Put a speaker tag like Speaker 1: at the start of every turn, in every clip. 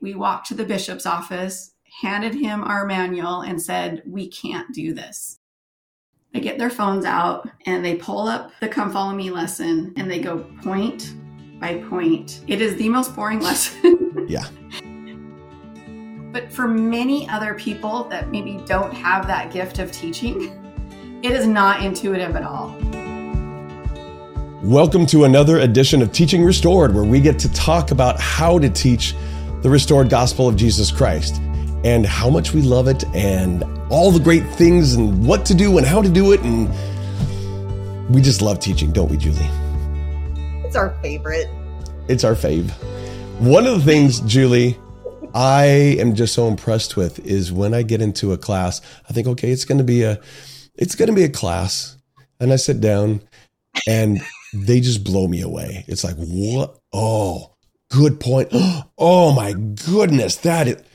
Speaker 1: we walked to the bishop's office, handed him our manual and said, we can't do this. They get their phones out and they pull up the Come Follow Me lesson and they go point by point. It is the most boring lesson.
Speaker 2: Yeah.
Speaker 1: But for many other people that maybe don't have that gift of teaching, it is not intuitive at all.
Speaker 2: Welcome to another edition of Teaching Restored, where we get to talk about how to teach the restored gospel of Jesus Christ and how much we love it and all the great things and what to do and how to do it. And we just love teaching, don't we, Julie?
Speaker 3: It's our favorite.
Speaker 2: It's our fave. One of the things, Julie, I am just so impressed with is when I get into a class, I think, okay, it's going to be a class. And I sit down and they just blow me away. It's like, what? Oh, good point. Oh my goodness. That is.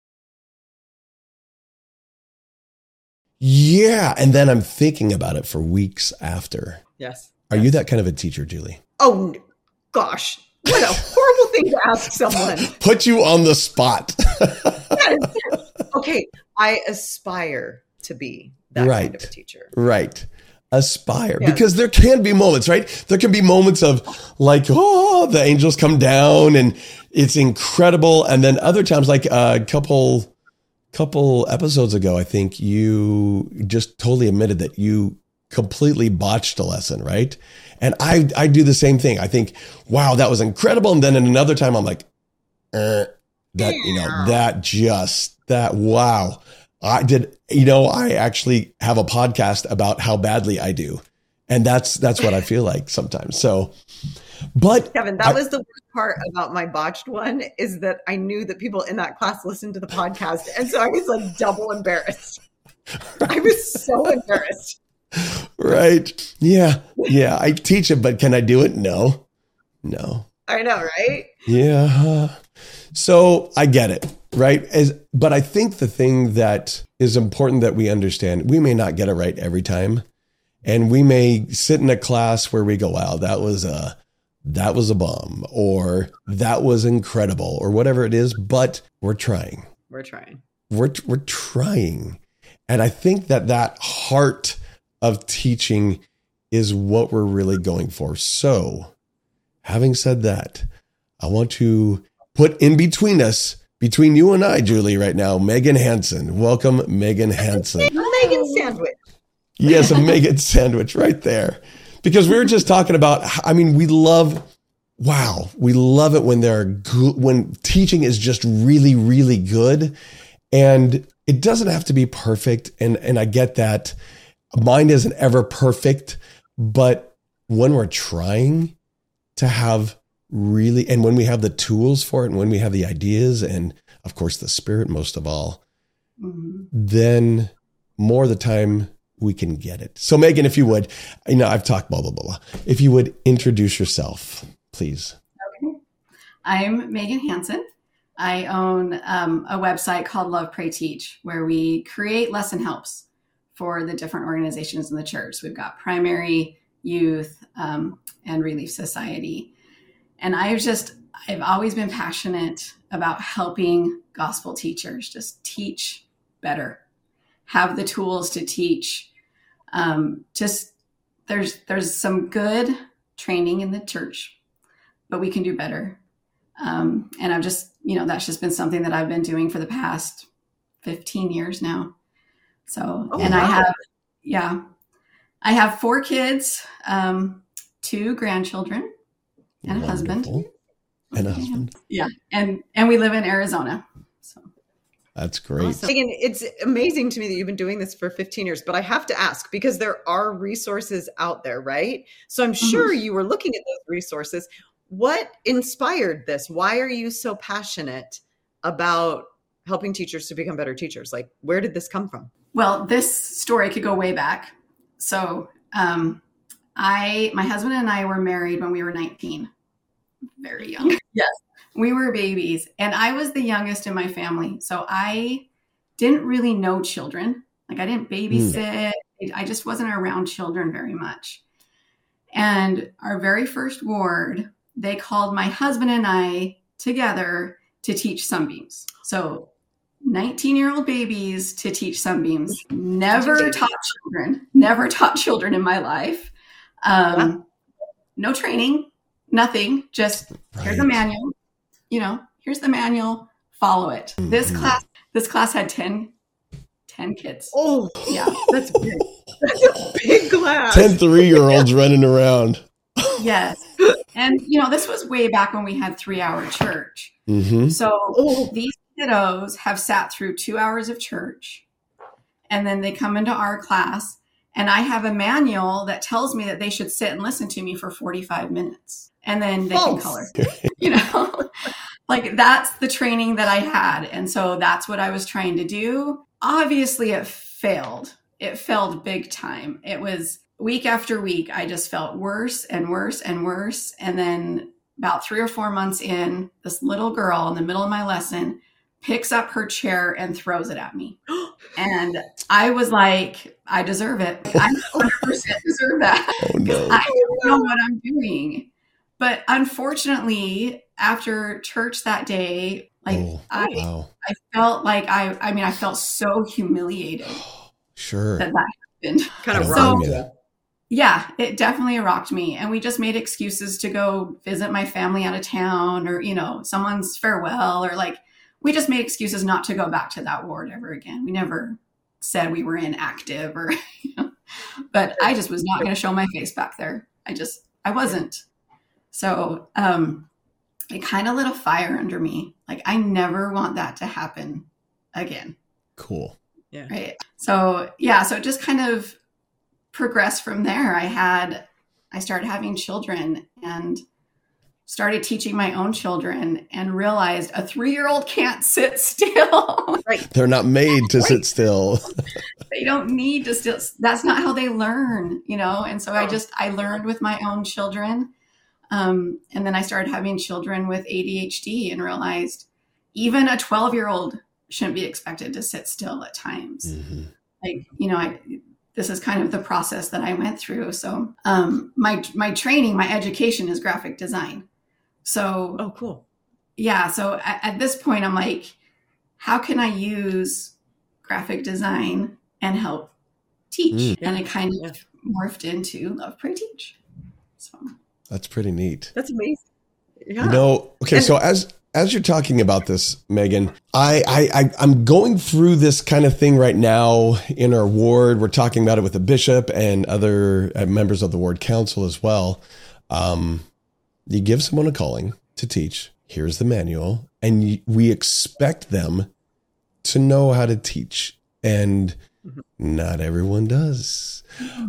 Speaker 2: Yeah. And then I'm thinking about it for weeks after.
Speaker 3: Yes.
Speaker 2: Are you that kind of a teacher, Julie?
Speaker 3: Oh, gosh. What a horrible thing to ask someone.
Speaker 2: Put you on the spot.
Speaker 3: Okay. I aspire to be that kind of a teacher.
Speaker 2: Right. Aspire. Yeah. Because there can be moments, right? There can be moments of like, oh, the angels come down and it's incredible. And then other times, like a couple episodes ago, I think you just totally admitted that you completely botched a lesson, right? And I do the same thing. I think, wow, that was incredible. And then in another time, I'm like, wow. I actually have a podcast about how badly I do. And that's what I feel like sometimes. So, but
Speaker 3: Kevin, that was the worst part about my botched one, is that I knew that people in that class listened to the podcast. And so I was like double embarrassed. Right. I was so embarrassed.
Speaker 2: Right. Yeah. Yeah. I teach it, but can I do it? No.
Speaker 3: I know, right?
Speaker 2: Yeah. So I get it. Right. But I think the thing that is important that we understand, we may not get it right every time. And we may sit in a class where we go, wow, that was a bomb, or that was incredible, or whatever it is, but we're trying. We're trying. And I think that heart of teaching is what we're really going for. So having said that, I want to put in between us, between you and I, Julie, right now, Megan Hansen. Welcome, Megan Hansen.
Speaker 3: Megan Sandwich.
Speaker 2: Yes, a Megan Sandwich right there. Because we were just talking about, I mean, we love it when teaching is just really, really good. And it doesn't have to be perfect. And I get that. Mine isn't ever perfect. But when we're trying to have really, and when we have the tools for it, and when we have the ideas, and of course the Spirit most of all, then more of the time we can get it. So Megan, if you would, I've talked blah, blah, blah, blah. If you would introduce yourself, please.
Speaker 1: Okay. I'm Megan Hansen. I own a website called Love, Pray, Teach, where we create lesson helps for the different organizations in the church. We've got primary, youth, and Relief Society. And I've always been passionate about helping gospel teachers just teach better, have the tools to teach. There's some good training in the church, but we can do better. And I've just, that's just been something that I've been doing for the past 15 years now. So, I have 4 kids, 2 grandchildren, and a husband. Yeah. And we live in Arizona. So
Speaker 2: that's great.
Speaker 3: Awesome. Megan, it's amazing to me that you've been doing this for 15 years, but I have to ask, because there are resources out there, right? So I'm sure you were looking at those resources. What inspired this? Why are you so passionate about helping teachers to become better teachers? Like, where did this come from?
Speaker 1: Well, this story could go way back. So, my husband and I were married when we were 19, very young. Yes. We were babies, and I was the youngest in my family. So I didn't really know children. Like, I didn't babysit. I just wasn't around children very much. And our very first ward, they called my husband and I together to teach sunbeams. So 19-year-old babies to teach sunbeams. Never taught children in my life. No training, nothing. Just here's a manual. Here's the manual. Follow it. This class had 10 kids.
Speaker 3: Oh,
Speaker 1: yeah,
Speaker 3: that's big. That's a big class.
Speaker 2: 10 3-year-olds running around.
Speaker 1: Yes. And, this was way back when we had 3-hour church. So these kiddos have sat through 2 hours of church, and then they come into our class, and I have a manual that tells me that they should sit and listen to me for 45 minutes, and then they can color. Like, that's the training that I had. And so that's what I was trying to do. Obviously, it failed. It failed big time. It was week after week. I just felt worse and worse and worse. And then about 3 or 4 months in, this little girl in the middle of my lesson picks up her chair and throws it at me. And I was like, I deserve it. I 100% deserve that.
Speaker 2: Oh, no.
Speaker 1: I don't know what I'm doing. But unfortunately, after church that day, I felt like I felt so humiliated.
Speaker 2: Sure.
Speaker 1: That happened.
Speaker 3: Kind of
Speaker 1: so,
Speaker 3: rocked.
Speaker 1: Yeah, it definitely rocked me. And we just made excuses to go visit my family out of town, or, someone's farewell, or we just made excuses not to go back to that ward ever again. We never said we were inactive or, but I just was not going to show my face back there. I wasn't. So, it kind of lit a fire under me. I never want that to happen again.
Speaker 2: Cool.
Speaker 3: Yeah.
Speaker 1: Right. So it just kind of progressed from there. I started having children and started teaching my own children, and realized a 3-year-old can't sit still.
Speaker 3: Right.
Speaker 2: They're not made to sit still.
Speaker 1: They don't need to still. That's not how they learn, And so I learned with my own children. And then I started having children with ADHD and realized even a 12-year-old shouldn't be expected to sit still at times. Mm-hmm. This is kind of the process that I went through. So, my training, my education is graphic design. So,
Speaker 3: oh, cool.
Speaker 1: Yeah. So at this point, I'm like, how can I use graphic design and help teach? And it kind of morphed into Love, Pray, Teach. So.
Speaker 2: That's pretty neat.
Speaker 3: That's amazing. Yeah.
Speaker 2: Okay. So as you're talking about this, Megan, I'm going through this kind of thing right now in our ward. We're talking about it with the bishop and other members of the ward council as well. You give someone a calling to teach. Here's the manual, and we expect them to know how to teach, and not everyone does.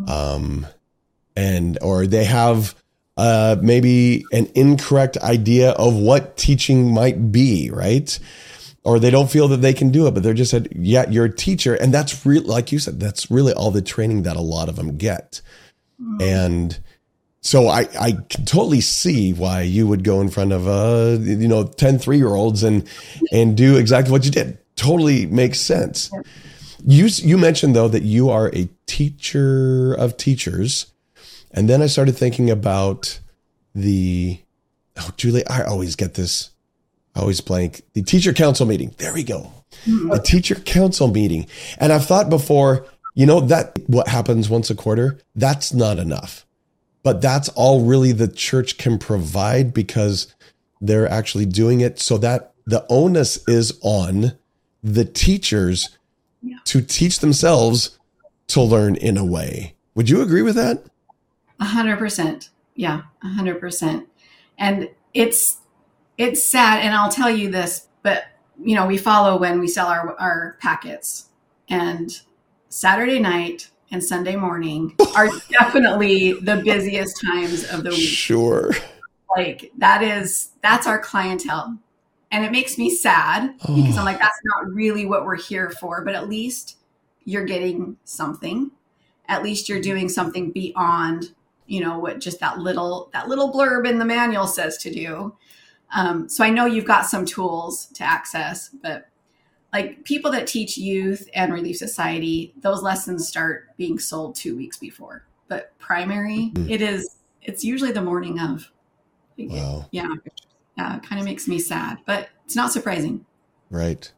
Speaker 2: Or they have maybe an incorrect idea of what teaching might be, right? Or they don't feel that they can do it, but they're just said, yeah, you're a teacher. And that's really, like you said, that's really all the training that a lot of them get. And so I can totally see why you would go in front of 10 3-year-olds and do exactly what you did. Totally makes sense. You mentioned though that you are a teacher of teachers. And then I started thinking about Julie, I always get this. I always blank. The teacher council meeting. There we go. The teacher council meeting. And I've thought before, that what happens once a quarter, that's not enough. But that's all really the church can provide, because they're actually doing it, so that the onus is on the teachers to teach themselves to learn in a way. Would you agree with that?
Speaker 1: 100%. Yeah, 100%. And it's sad. And I'll tell you this, but we follow when we sell our packets, and Saturday night and Sunday morning are definitely the busiest times of the week.
Speaker 2: Sure.
Speaker 1: That's our clientele. And it makes me sad because I'm like, that's not really what we're here for, but at least you're getting something. At least you're doing something beyond, what just that little blurb in the manual says to do. So I know you've got some tools to access, but people that teach youth and Relief Society, those lessons start being sold 2 weeks before. But primary, it's usually the morning of.
Speaker 2: Wow.
Speaker 1: Yeah. It kind of makes me sad. But it's not surprising.
Speaker 2: Right.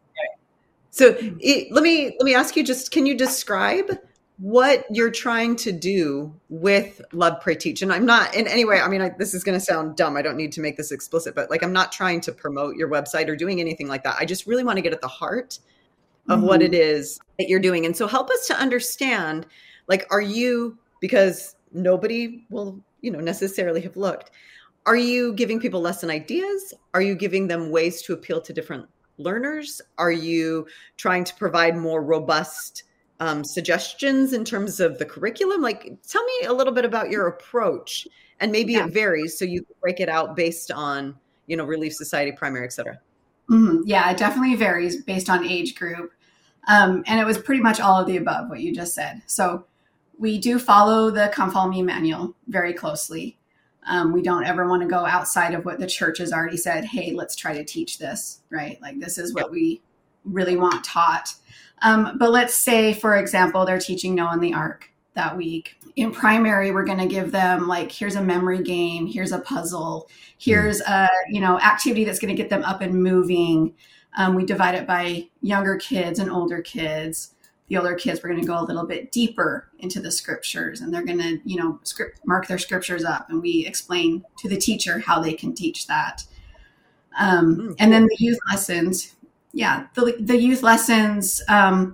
Speaker 3: So let me ask you, just can you describe what you're trying to do with Love, Pray, Teach? And I'm not in any way, I mean, this is going to sound dumb. I don't need to make this explicit, but like, I'm not trying to promote your website or doing anything like that. I just really want to get at the heart of what it is that you're doing. And so help us to understand, like, are you, because nobody will, necessarily have looked, are you giving people lesson ideas? Are you giving them ways to appeal to different learners? Are you trying to provide more robust suggestions in terms of the curriculum? Like, tell me a little bit about your approach, and maybe it varies, so you can break it out based on, Relief Society, primary, et cetera.
Speaker 1: Yeah, it definitely varies based on age group. And it was pretty much all of the above, what you just said. So we do follow the Come Follow Me manual very closely. We don't ever want to go outside of what the church has already said. Hey, let's try to teach this, right? Like, this is what we really want taught. But let's say, for example, they're teaching Noah and the Ark that week. In primary, we're going to give them, like, here's a memory game, here's a puzzle, here's a, activity that's going to get them up and moving. We divide it by younger kids and older kids. The older kids, we're going to go a little bit deeper into the scriptures, and they're going to, mark their scriptures up, and we explain to the teacher how they can teach that. And then the youth lessons. Yeah, the youth lessons,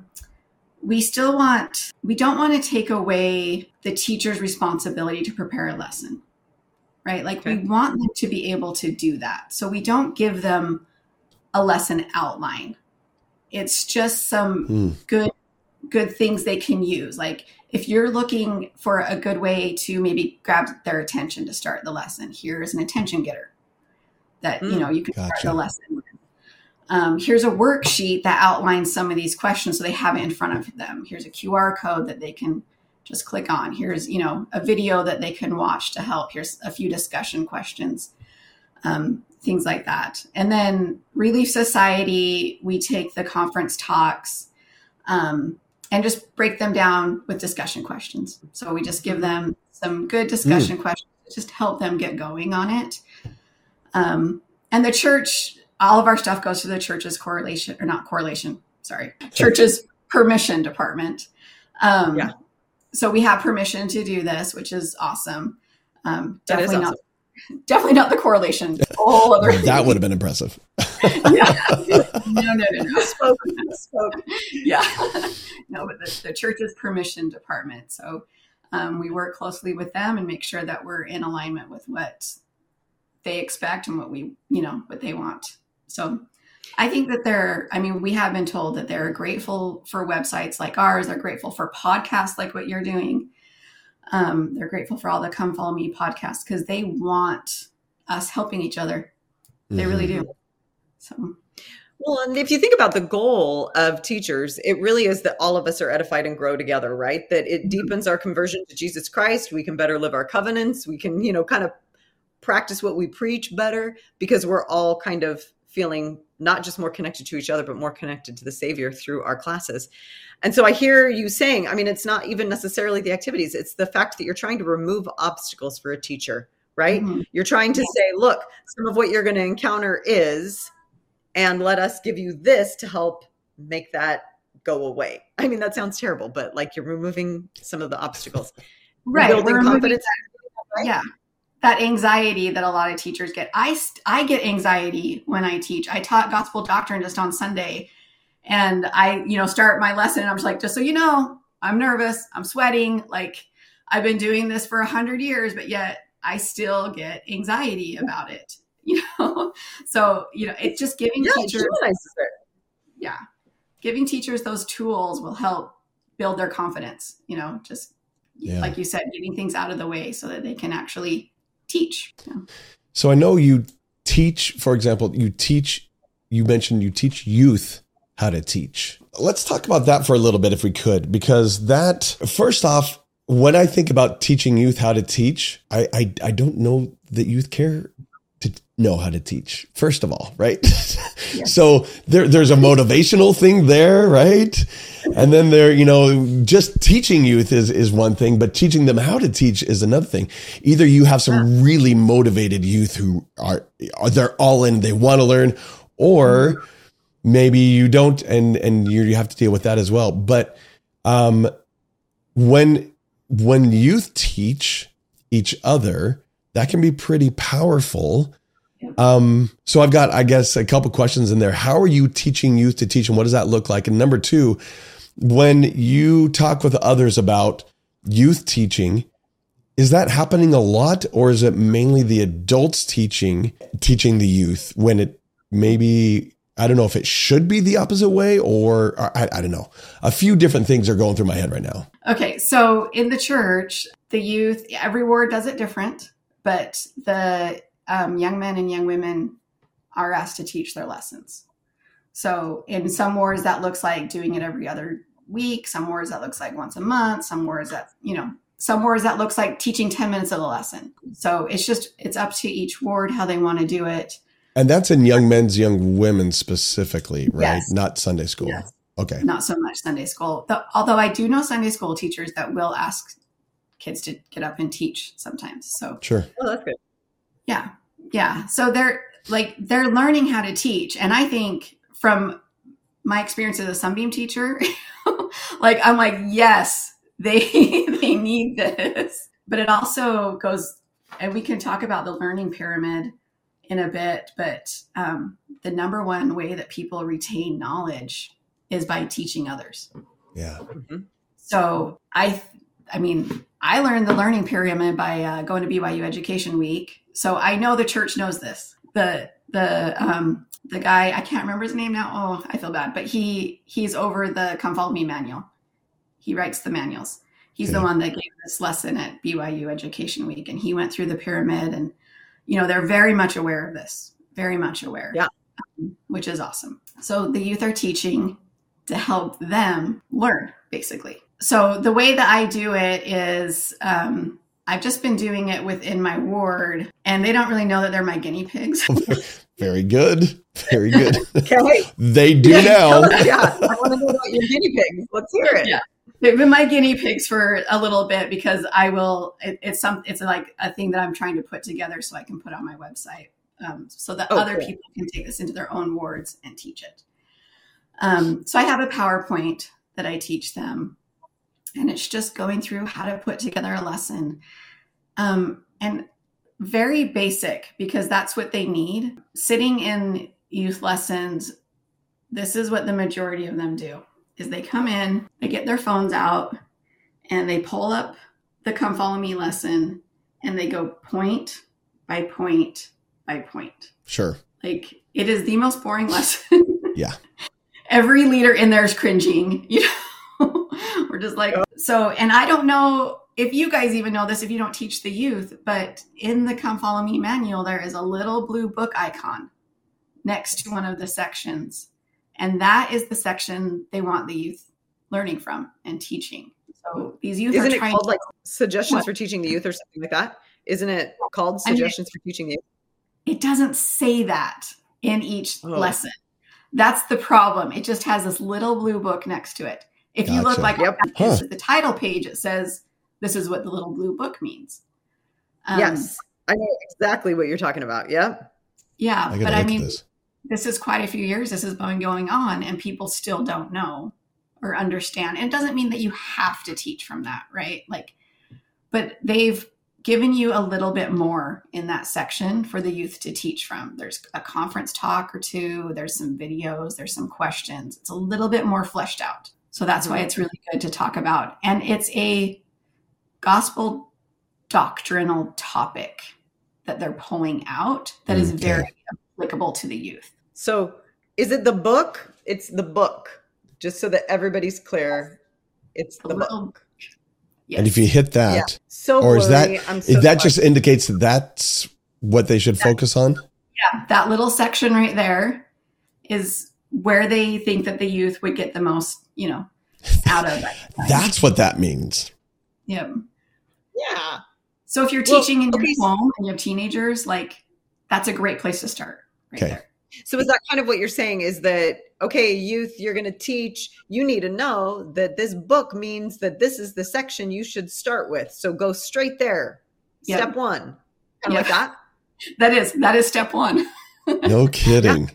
Speaker 1: we don't want to take away the teacher's responsibility to prepare a lesson, right? Like, we want them to be able to do that. So we don't give them a lesson outline. It's just some good things they can use. Like, if you're looking for a good way to maybe grab their attention to start the lesson, here's an attention getter that, you can start the lesson with. Here's a worksheet that outlines some of these questions so they have it in front of them. Here's a QR code that they can just click on. Here's, a video that they can watch to help. Here's a few discussion questions, things like that. And then Relief Society, we take the conference talks and just break them down with discussion questions. So we just give them some good discussion questions to just help them get going on it. And the church, all of our stuff goes to the church's church's permission department. So we have permission to do this, which is awesome. Definitely not the correlation. Whole other
Speaker 2: that would have been impressive.
Speaker 1: No. Spoken. Yeah. No, but the church's permission department. So we work closely with them and make sure that we're in alignment with what they expect and what what they want. So I think that we have been told that they're grateful for websites like ours. They're grateful for podcasts like what you're doing. They're grateful for all the Come Follow Me podcasts because they want us helping each other. They really do. So,
Speaker 3: well, and if you think about the goal of teachers, it really is that all of us are edified and grow together, right? That it deepens our conversion to Jesus Christ. We can better live our covenants. We can, kind of practice what we preach better because we're all kind of feeling not just more connected to each other, but more connected to the Savior through our classes. And so I hear you saying, it's not even necessarily the activities. It's the fact that you're trying to remove obstacles for a teacher, right? Mm-hmm. You're trying to say, look, some of what you're going to encounter is, and let us give you this to help make that go away. That sounds terrible, but like you're removing some of the obstacles.
Speaker 1: Right.
Speaker 3: Building confidence.
Speaker 1: Right? Yeah. That anxiety that a lot of teachers get. I get anxiety when I teach. I taught gospel doctrine just on Sunday, and I, start my lesson and I'm just like, just so you know, I'm nervous. I'm sweating. Like, I've been doing this for 100 years, but yet I still get anxiety about it, So, it's just giving teachers. Giving teachers those tools will help build their confidence, like you said, getting things out of the way so that they can actually teach.
Speaker 2: So I know you teach, for example, you mentioned you teach youth how to teach. Let's talk about that for a little bit if we could, because that, first off, when I think about teaching youth how to teach, I don't know that youth care to know how to teach, first of all, right? Yeah. So there's a motivational thing there, right? And then just teaching youth is one thing, but teaching them how to teach is another thing. Either you have some really motivated youth who they're all in, they want to learn, or maybe you don't, and you have to deal with that as well. But when youth teach each other, that can be pretty powerful. So I've got, I guess, a couple questions in there. How are you teaching youth to teach, and what does that look like? And number two, when you talk with others about youth teaching, is that happening a lot, or is it mainly the adults teaching the youth when it maybe, I don't know if it should be the opposite way, or I don't know. A few different things are going through my head right now.
Speaker 1: Okay. So in the church, the youth, every ward does it different, but the young men and young women are asked to teach their lessons. So in some wards that looks like doing it every other week. Some wards that looks like once a month. Some wards that looks like teaching 10 minutes of the lesson. So it's up to each ward how they want to do it.
Speaker 2: And that's in young men's, young women specifically, right?
Speaker 1: Yes.
Speaker 2: Not Sunday school.
Speaker 1: Yes.
Speaker 2: Okay.
Speaker 1: Not so much Sunday school. Although I do know Sunday school teachers that will ask kids to get up and teach sometimes. So
Speaker 2: sure.
Speaker 3: Oh, that's good.
Speaker 1: Yeah. Yeah. So they're learning how to teach. And I think from my experience as a Sunbeam teacher, I'm like, yes, they need this. But it also goes, and we can talk about the learning pyramid in a bit, but the number one way that people retain knowledge is by teaching others.
Speaker 2: Yeah.
Speaker 3: Mm-hmm.
Speaker 1: So I learned the learning pyramid by going to BYU Education Week. So I know the church knows this. The guy, I can't remember his name now. Oh, I feel bad, but he's over the Come Follow Me manual. He writes the manuals. He's the one that gave this lesson at BYU Education Week, and he went through the pyramid, and they're very much aware of this, very much aware.
Speaker 3: Yeah.
Speaker 1: Which is awesome. So the youth are teaching to help them learn, basically. So the way that I do it is I've just been doing it within my ward, and they don't really know that they're my guinea pigs.
Speaker 2: Very good. Very good.
Speaker 3: Okay.
Speaker 2: They do now.
Speaker 3: Yeah. I want to know about your guinea pigs. Let's hear it.
Speaker 1: Yeah. They've been my guinea pigs for a little bit because it's like a thing that I'm trying to put together so I can put on my website so that other people can take this into their own wards and teach it. So I have a PowerPoint that I teach them, and it's just going through how to put together a lesson. And very basic, because that's what they need. Sitting in youth lessons, this is what the majority of them do, is they come in, they get their phones out, and they pull up the Come Follow Me lesson, and they go point by point by point.
Speaker 2: Sure.
Speaker 1: Like, it is the most boring lesson.
Speaker 2: Yeah.
Speaker 1: Every leader in there is cringing, We're just like, so, and I don't know if you guys even know this if you don't teach the youth, but in the Come Follow Me manual, there is a little blue book icon next to one of the sections. And that is the section they want the youth learning from and teaching. So these youth
Speaker 3: Isn't
Speaker 1: are
Speaker 3: it
Speaker 1: trying
Speaker 3: called
Speaker 1: to,
Speaker 3: like Suggestions for Teaching the Youth or something like that? Isn't it called Suggestions for Teaching the Youth?
Speaker 1: It doesn't say that in each lesson. That's the problem. It just has this little blue book next to it. If you look like the title page, it says, this is what the little blue book means.
Speaker 3: Yes. I know exactly what you're talking about. Yep.
Speaker 1: Yeah. But I mean, this is quite a few years. This has been going on, and people still don't know or understand. And it doesn't mean that you have to teach from that, right? But they've given you a little bit more in that section for the youth to teach from. There's a conference talk or two. There's some videos. There's some questions. It's a little bit more fleshed out. So that's why it's really good to talk about. And it's a gospel doctrinal topic that they're pulling out that is very applicable to the youth.
Speaker 3: So is it the book? It's the book, just so that everybody's clear. It's the book.
Speaker 1: Yes.
Speaker 2: And if you hit that,
Speaker 3: so
Speaker 2: or is that,
Speaker 3: that
Speaker 2: just indicates that that's what they should focus on?
Speaker 1: Yeah. That little section right there is where they think that the youth would get the most, out of it.
Speaker 2: That's what that means.
Speaker 1: Yep.
Speaker 3: Yeah.
Speaker 1: So if you're teaching in your home and you have teenagers, that's a great place to start. Right there.
Speaker 3: So is that kind of what you're saying, is that, okay, youth, you're going to teach, you need to know that this book means that this is the section you should start with. So go straight there. Step one. Kind of like that.
Speaker 1: That is step one.
Speaker 2: No kidding.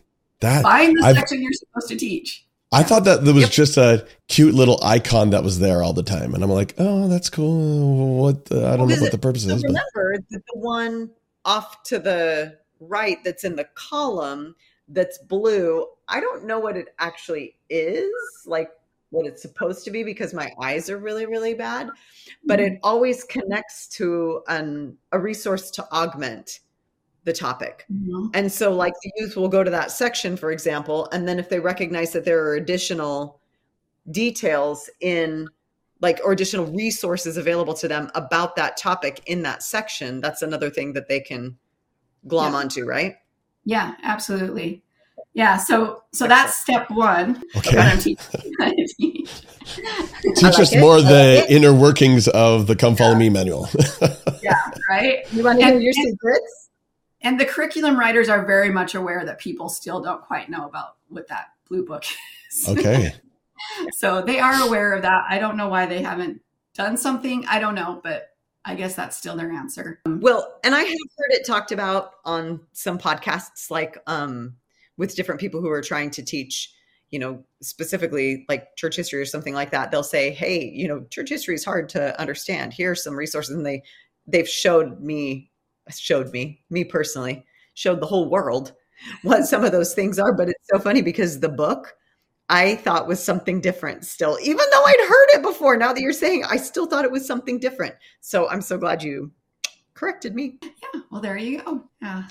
Speaker 1: Find the section you're supposed to teach.
Speaker 2: I thought that there was just a cute little icon that was there all the time. And I'm like, oh, that's cool. I don't know what the purpose is.
Speaker 3: Remember that the one off to the right that's in the column that's blue, I don't know what it actually is, like what it's supposed to be, because my eyes are really, really bad. But it always connects to a resource to augment the topic. Mm-hmm. And so like the youth will go to that section, for example, and then if they recognize that there are additional details in like, or additional resources available to them about that topic in that section, that's another thing that they can glom onto, right?
Speaker 1: Yeah, absolutely. Yeah. So that's step one.
Speaker 2: Okay.
Speaker 1: What I'm teaching.
Speaker 2: Teach us more the inner workings of the Come Follow Me manual.
Speaker 1: Yeah. Right.
Speaker 3: You want to hear your secrets?
Speaker 1: And the curriculum writers are very much aware that people still don't quite know about what that blue book is.
Speaker 2: Okay.
Speaker 1: So they are aware of that. I don't know why they haven't done something. I don't know, but I guess that's still their answer.
Speaker 3: Well, and I have heard it talked about on some podcasts, like with different people who are trying to teach, specifically like church history or something like that. They'll say, hey, church history is hard to understand. Here are some resources. And they've showed me personally, showed the whole world what some of those things are. But it's so funny because the book I thought was something different still, even though I'd heard it before. Now that you're saying, I still thought it was something different. So I'm so glad you corrected me.
Speaker 1: Yeah. Well, there you go. Yeah.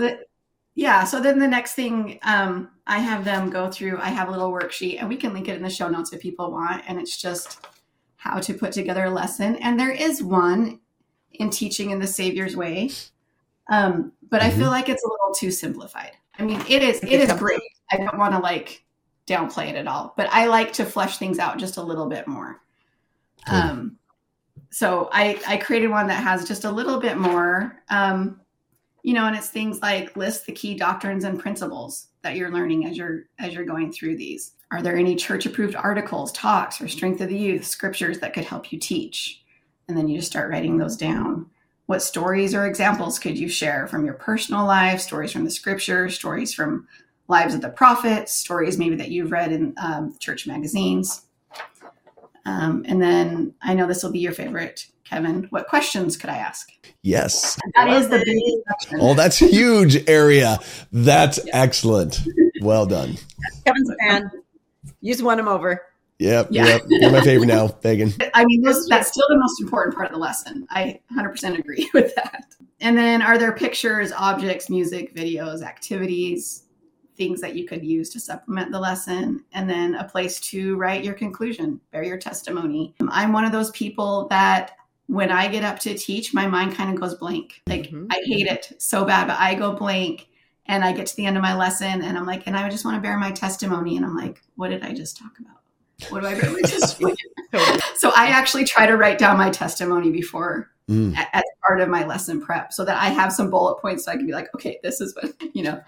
Speaker 1: So then the next thing I have them go through, I have a little worksheet and we can link it in the show notes if people want. And it's just how to put together a lesson. And there is one in Teaching in the Savior's Way. But I feel like it's a little too simplified. I mean, it is great. I don't want to downplay it at all, but I like to flesh things out just a little bit more. So I created one that has just a little bit more, and it's things like list the key doctrines and principles that you're learning as you're going through these. Are there any church approved articles, talks, or strength of the youth scriptures that could help you teach? And then you just start writing those down. What stories or examples could you share from your personal life, stories from the scriptures, stories from lives of the prophets, stories maybe that you've read in church magazines. And then I know this will be your favorite, Kevin. What questions could I ask?
Speaker 2: Yes.
Speaker 1: That is the biggest section.
Speaker 2: Oh, that's a huge area. That's excellent. Well done.
Speaker 3: Kevin's a fan. You just won him over.
Speaker 2: Yep. You're my favorite now, Megan.
Speaker 1: I mean, that's still the most important part of the lesson. I 100% agree with that. And then are there pictures, objects, music, videos, activities, things that you could use to supplement the lesson? And then a place to write your conclusion, bear your testimony. I'm one of those people that when I get up to teach, my mind kind of goes blank. I hate it so bad, but I go blank and I get to the end of my lesson and I'm like, and I just want to bear my testimony. And I'm like, what did I just talk about? What do I bear my testimony? So I actually try to write down my testimony before as part of my lesson prep so that I have some bullet points so I can be like, okay, this is what,
Speaker 3: Okay. You know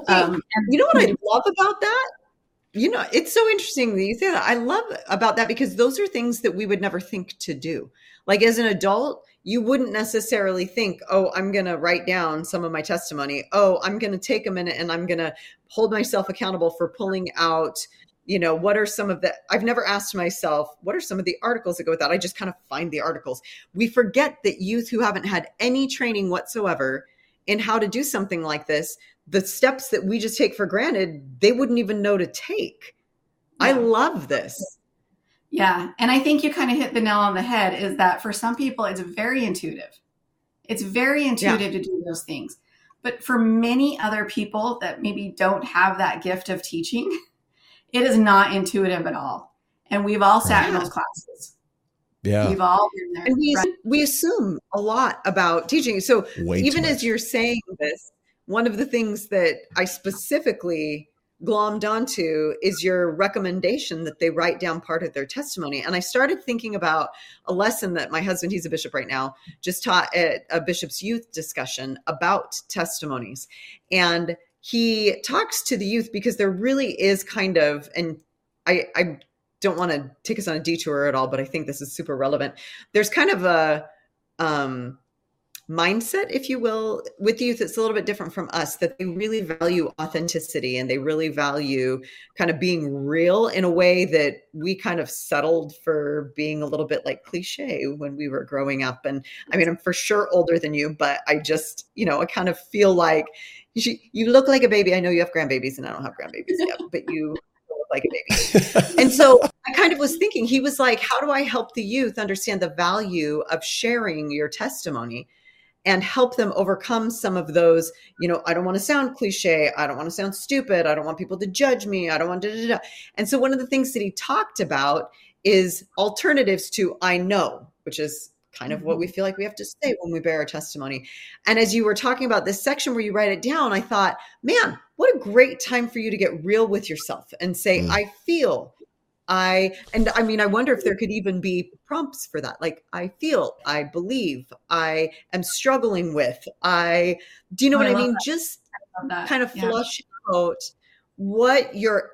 Speaker 3: what I love about that? It's so interesting that you say that. I love about that because those are things that we would never think to do. Like as an adult, you wouldn't necessarily think, oh, I'm going to write down some of my testimony. Oh, I'm going to take a minute and I'm going to hold myself accountable for pulling out, what are some of the, I've never asked myself, what are some of the articles that go with that? I just kind of find the articles. We forget that youth who haven't had any training whatsoever in how to do something like this, the steps that we just take for granted, they wouldn't even know to take. Yeah. I love this.
Speaker 1: Yeah. And I think you kind of hit the nail on the head is that for some people, it's very intuitive. It's very intuitive to do those things. But for many other people that maybe don't have that gift of teaching, it is not intuitive at all. And we've all sat in those classes.
Speaker 2: Yeah.
Speaker 1: We've all been there.
Speaker 3: And we assume a lot about teaching. So even as you're saying this, one of the things that I specifically glommed onto is your recommendation that they write down part of their testimony. And I started thinking about a lesson that my husband, he's a bishop right now, just taught at a bishop's youth discussion about testimonies. And he talks to the youth because there really is kind of, and I don't want to take us on a detour at all, but I think this is super relevant. There's kind of a mindset, if you will, with youth. It's a little bit different from us, that they really value authenticity and they really value kind of being real in a way that we kind of settled for being a little bit like cliche when we were growing up. And I mean, I'm for sure older than you, but I just, I kind of feel like you look like a baby. I know you have grandbabies and I don't have grandbabies yet, but you look like a baby. And so I kind of was thinking, he was like, how do I help the youth understand the value of sharing your testimony and help them overcome some of those, I don't want to sound cliche. I don't want to sound stupid. I don't want people to judge me. I don't want to. And so one of the things that he talked about is alternatives to I know, which is kind of what we feel like we have to say when we bear our testimony. And as you were talking about this section where you write it down, I thought, man, what a great time for you to get real with yourself and say, I feel. I wonder if there could even be prompts for that. Like, I feel, I believe, I am struggling with, do you know what I mean? That. Just kind of flush out what your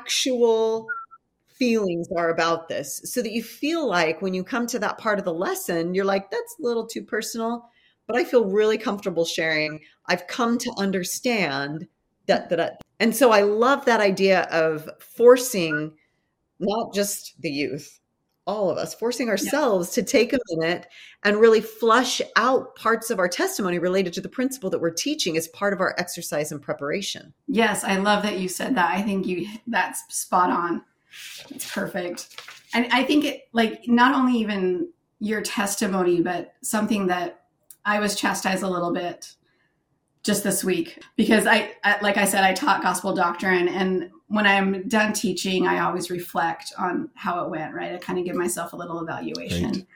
Speaker 3: actual feelings are about this, so that you feel like when you come to that part of the lesson, you're like, that's a little too personal, but I feel really comfortable sharing. I've come to understand that. And so I love that idea of forcing not just the youth, all of us, forcing ourselves to take a minute and really flush out parts of our testimony related to the principle that we're teaching as part of our exercise and preparation.
Speaker 1: Yes, I love that you said that. I think that's spot on. It's perfect. And I think it, like, not only even your testimony, but something that I was chastised a little bit just this week, because I like I said, I taught gospel doctrine, and when I'm done teaching, I always reflect on how it went, right? I kind of give myself a little evaluation. Right.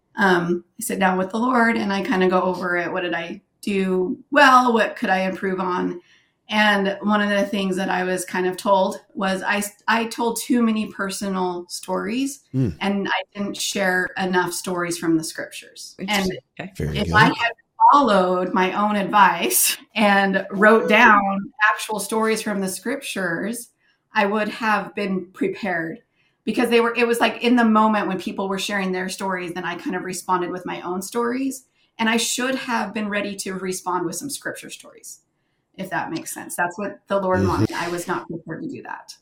Speaker 1: I sit down with the Lord and I kind of go over it. What did I do well? What could I improve on? And one of the things that I was kind of told was I told too many personal stories and I didn't share enough stories from the scriptures. And if I had followed my own advice and wrote down actual stories from the scriptures, I would have been prepared, because it was like in the moment when people were sharing their stories, then I kind of responded with my own stories, and I should have been ready to respond with some scripture stories, if that makes sense. That's what the Lord wanted. I was not prepared to do that.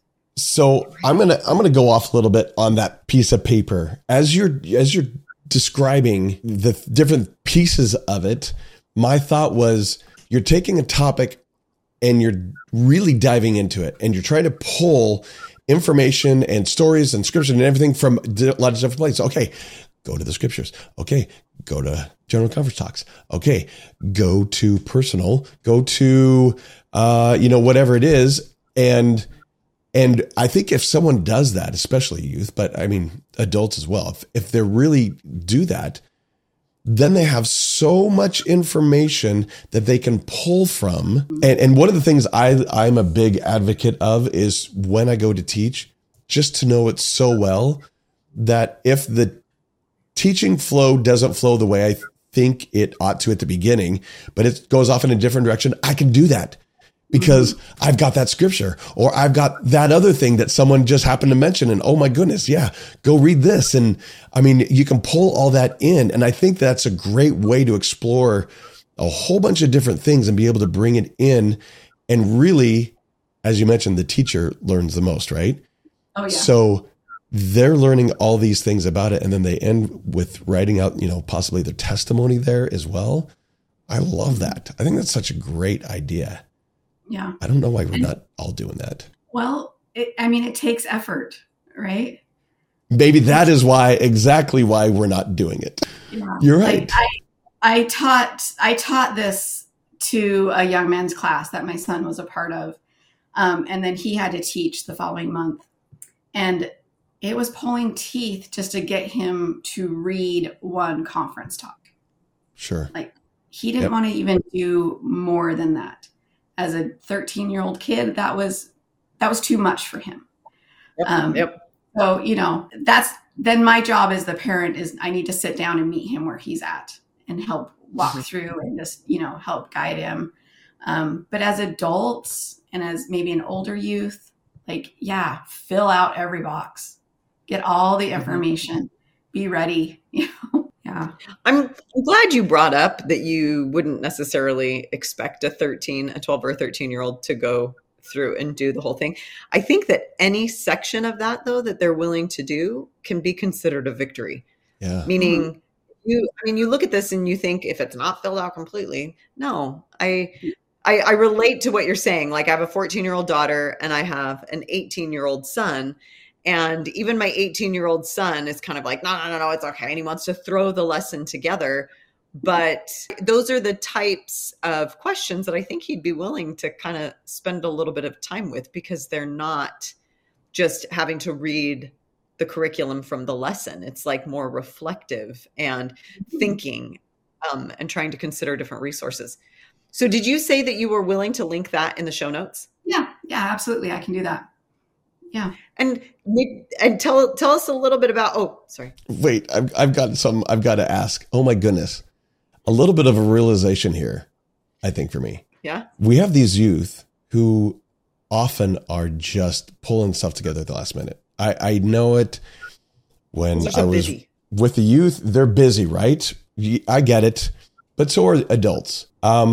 Speaker 2: So I'm gonna go off a little bit on that piece of paper as you're describing the different pieces of it. My thought was, you're taking a topic and you're really diving into it, and you're trying to pull information and stories and scripture and everything from a lot of different places. Okay, go to the scriptures. Okay, go to General Conference Talks. Okay, go to personal. Go to whatever it is. And I think if someone does that, especially youth, but I mean adults as well, if they really do that, then they have so much information that they can pull from. And one of the things I'm a big advocate of is, when I go to teach, just to know it so well that if the teaching flow doesn't flow the way I think it ought to at the beginning, but it goes off in a different direction, I can do that because I've got that scripture, or I've got that other thing that someone just happened to mention. And oh my goodness, yeah, go read this. And I mean, you can pull all that in. And I think that's a great way to explore a whole bunch of different things and be able to bring it in. And really, as you mentioned, the teacher learns the most, right?
Speaker 1: Oh, yeah.
Speaker 2: So they're learning all these things about it. And then they end with writing out, possibly their testimony there as well. I love that. I think that's such a great idea.
Speaker 1: Yeah.
Speaker 2: I don't know why we're not all doing that.
Speaker 1: Well, it takes effort, right?
Speaker 2: Maybe that is exactly why we're not doing it. Yeah. You're right.
Speaker 1: I taught this to a young men's class that my son was a part of. And then he had to teach the following month. And it was pulling teeth just to get him to read one conference talk.
Speaker 2: Sure.
Speaker 1: Like, he didn't want to even do more than that. As a 13-year-old kid, that was too much for him. So, then my job as the parent is, I need to sit down and meet him where he's at and help walk through and just, help guide him. But as adults and as maybe an older youth, fill out every box, get all the information, be ready. Yeah.
Speaker 3: I'm glad you brought up that you wouldn't necessarily expect a 12 or a 13-year-old to go through and do the whole thing. I think that any section of that, though, that they're willing to do can be considered a victory.
Speaker 2: Yeah.
Speaker 3: Meaning, you look at this and you think, if it's not filled out completely, no, I relate to what you're saying. Like, I have a 14-year-old daughter and I have an 18-year-old son. And even my 18-year-old son is kind of like, no, it's okay. And he wants to throw the lesson together. But those are the types of questions that I think he'd be willing to kind of spend a little bit of time with, because they're not just having to read the curriculum from the lesson. It's like more reflective and thinking and trying to consider different resources. So did you say that you were willing to link that in the show notes?
Speaker 1: Yeah, absolutely. I can do that. Yeah.
Speaker 3: And tell us a little bit about,
Speaker 2: Wait, I've got to ask. Oh my goodness. A little bit of a realization here, I think, for me.
Speaker 3: Yeah.
Speaker 2: We have these youth who often are just pulling stuff together at the last minute. I know it when I was
Speaker 3: busy
Speaker 2: with the youth. They're busy, right? I get it. But so are adults.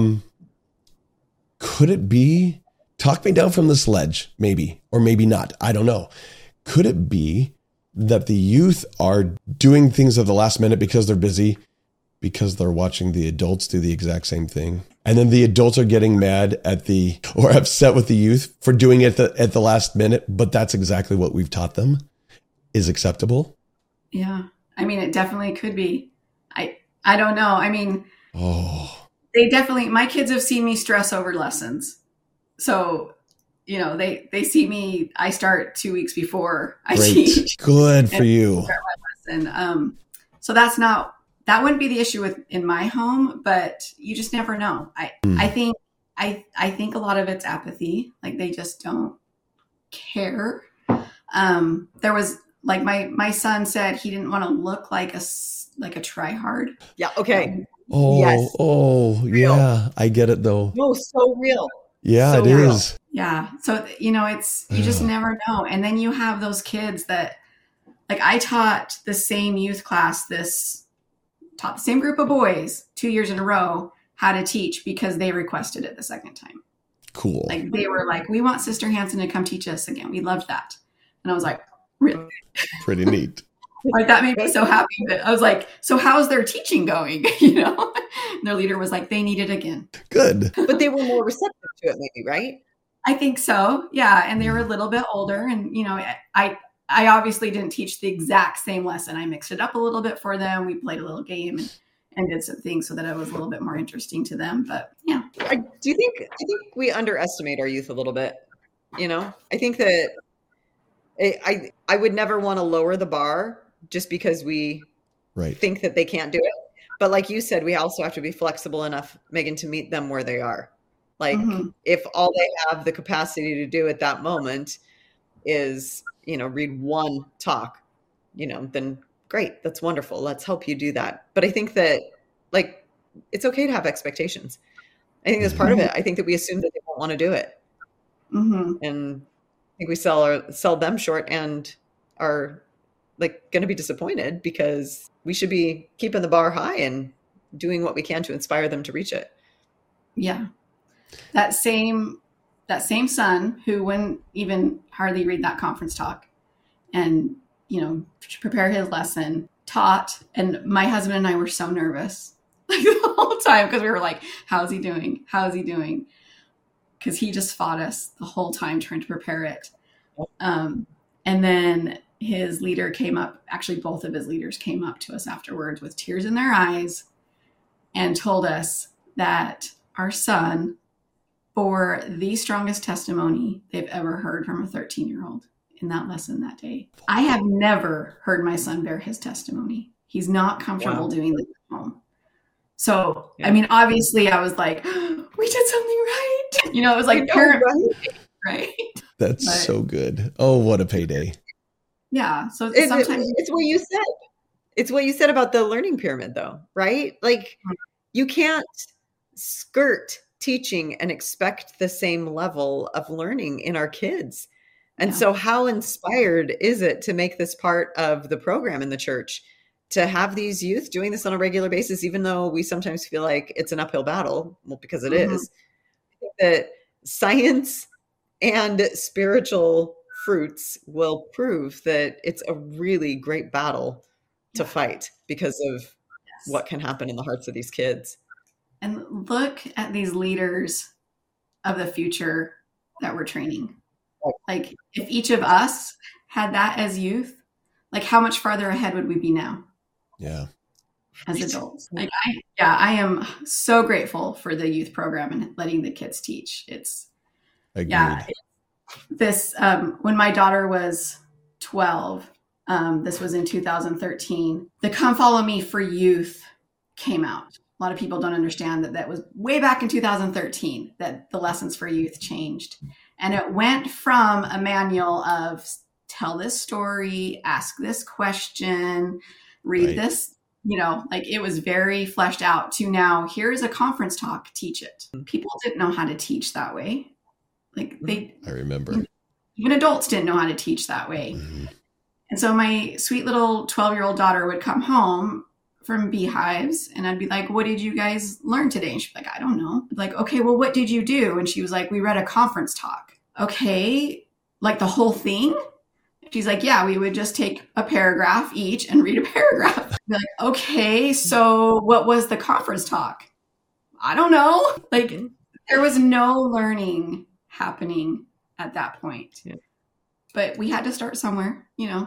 Speaker 2: Could it be, talk me down from this ledge, maybe, or maybe not. I don't know. Could it be that the youth are doing things at the last minute because they're busy, because they're watching the adults do the exact same thing? And then the adults are getting mad or upset with the youth for doing it at the last minute, but that's exactly what we've taught them is acceptable.
Speaker 1: Yeah. I mean, it definitely could be. I don't know. I mean, my kids have seen me stress over lessons. So, they see me, I start 2 weeks before I teach.
Speaker 2: Good for you.
Speaker 1: Start my lesson. So that wouldn't be the issue in my home, but you just never know. I think a lot of it's apathy. Like, they just don't care. There was, like, my son said he didn't want to look like a try-hard.
Speaker 3: Yeah. Okay.
Speaker 2: Yes. Yeah. I get it though.
Speaker 3: No, so real.
Speaker 2: Yeah,
Speaker 3: so
Speaker 2: it
Speaker 3: real.
Speaker 2: is.
Speaker 1: Yeah. So, it's, you just never know. And then you have those kids that, like, I taught the same youth class, taught the same group of boys 2 years in a row how to teach because they requested it the second time.
Speaker 2: Cool.
Speaker 1: Like, they were like, we want Sister Hanson to come teach us again. We loved that. And I was like, really?
Speaker 2: Pretty neat.
Speaker 1: Like, that made me so happy that I was like, so how's their teaching going? And their leader was like, they need it again.
Speaker 2: Good.
Speaker 3: But they were more receptive to it, maybe, right?
Speaker 1: I think so. Yeah. And they were a little bit older, and, I obviously didn't teach the exact same lesson. I mixed it up a little bit for them. We played a little game and did some things so that it was a little bit more interesting to them. But yeah.
Speaker 3: I think we underestimate our youth a little bit. I think that I would never want to lower the bar just because we think that they can't do it. But like you said, we also have to be flexible enough, Megan, to meet them where they are. Like, if all they have the capacity to do at that moment is, read one talk, then great. That's wonderful. Let's help you do that. But I think that, like, it's okay to have expectations. I think that's part of it. I think that we assume that they won't want to do it. And I think we sell them short and are, like, going to be disappointed, because we should be keeping the bar high and doing what we can to inspire them to reach it.
Speaker 1: Yeah. That same son who wouldn't even hardly read that conference talk and, prepare his lesson, taught. And my husband and I were so nervous, like, the whole time, because we were like, how's he doing? How's he doing? Because he just fought us the whole time trying to prepare it. And then his leader came up, actually both of his leaders came up to us afterwards with tears in their eyes and told us that our son bore the strongest testimony they've ever heard from a 13-year-old in that lesson that day. I have never heard my son bear his testimony. He's not comfortable doing this at home. So, I mean, obviously I was like, we did something right. It was like parent, right?
Speaker 2: That's so good. Oh, what a payday.
Speaker 1: Yeah. So
Speaker 3: sometimes it's what you said. It's what you said about the learning pyramid, though, right? Like, you can't skirt teaching and expect the same level of learning in our kids. And so how inspired is it to make this part of the program in the church to have these youth doing this on a regular basis, even though we sometimes feel like it's an uphill battle, well, because it is, I think that science and spiritual fruits will prove that it's a really great battle to fight because of what can happen in the hearts of these kids.
Speaker 1: And look at these leaders of the future that we're training. Like, if each of us had that as youth, like, how much farther ahead would we be now?
Speaker 2: Yeah.
Speaker 1: As adults. Like, I am so grateful for the youth program and letting the kids teach.
Speaker 2: Agreed.
Speaker 1: This, when my daughter was 12, this was in 2013, the Come Follow Me for Youth came out. A lot of people don't understand that was way back in 2013 that the lessons for youth changed. And it went from a manual of tell this story, ask this question, read this, like, it was very fleshed out, to now here's a conference talk, teach it. People didn't know how to teach that way. Like,
Speaker 2: I remember.
Speaker 1: Even adults didn't know how to teach that way. Mm-hmm. And so my sweet little 12-year-old daughter would come home from Beehives and I'd be like, what did you guys learn today? And she'd be like, I don't know. I'd be like, okay, well, what did you do? And she was like, we read a conference talk. Okay, like the whole thing? She's like, yeah, we would just take a paragraph each and read a paragraph. I'd be like, okay, so what was the conference talk? I don't know. Like, there was no learning happening at that point. Yeah. But we had to start somewhere, Yeah.